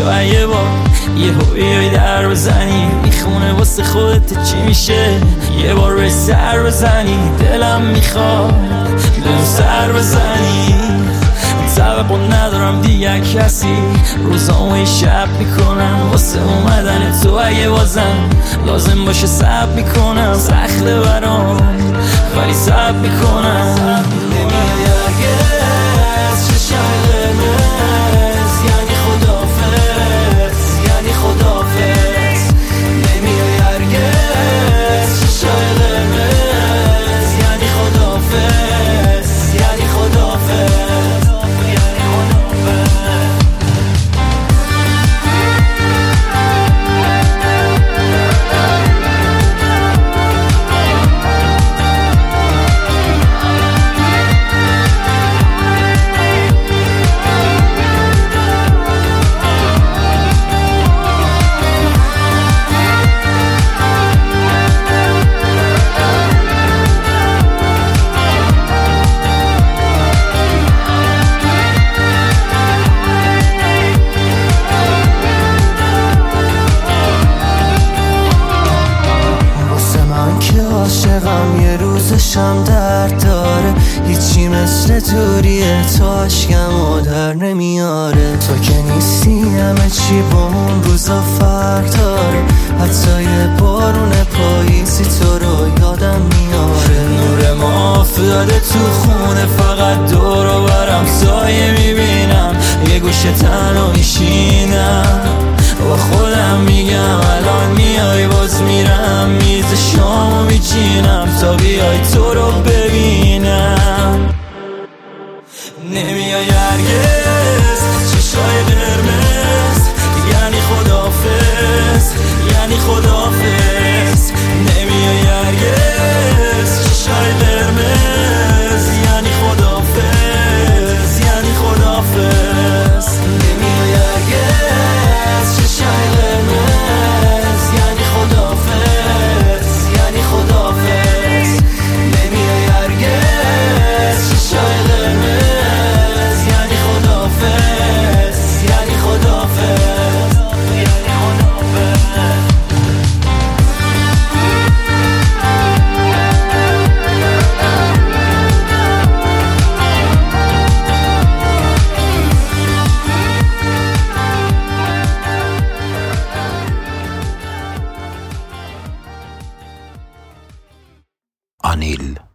شاید یه بار یه هویی در بزنی میخونه واسه خودت چی میشه یه بار به سر بزنی دلم میخواد بهم سر بزنی توقع ندارم دیگه کسی روزامو شب میکنم واسه اومدن تو اگه بازم لازم باشه صبر میکنم سخته برام ولی صبر میکنم نمیای هرگز چشای قرمز یعنی خداحافظ یعنی خداحافظ نمیای هرگز چشای قرمز یعنی خداحافظ یعنی خداحافظ عاشقم یه روزشم درد داره هیچی مثل دوریه تو عشقمو در نمیاره تو که نیستی همه چی با اون روزا فرق داره حتی یه بارون پاییزی تو رو یادم میاره نور ما افتاده تو خونه فقط دور و برم سایه میبینم یه گوشه تنها میشینم با خودم میگم الان میای باز میرم میز شامو میچینم تا بیای تو رو ببینم نمیای هرگز چشای قرمز یعنی خداحافظ یعنی خداحافظ نمیای هرگز چشای قرمز یعنی خداحافظ یعنی خداحافظ نمیای هرگز چشای قرمز یعنی خداحافظ یعنی خداحافظ نمیای هرگز چشای قرمز یعنی خداحافظ یعنی خداحافظ یعنی خداحافظ Anil